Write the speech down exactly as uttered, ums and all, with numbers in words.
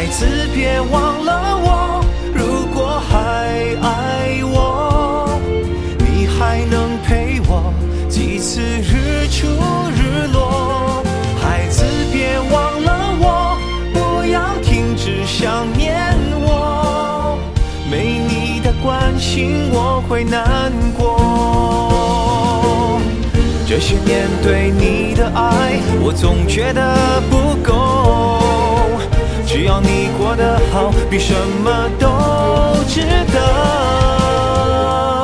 孩子别忘了我，如果还爱我，你还能陪我几次日出日落。孩子别忘了我，不要停止想念我，没你的关心我会难过。这些年对你的爱，我总觉得不够，只要你过得好，比什么都值得。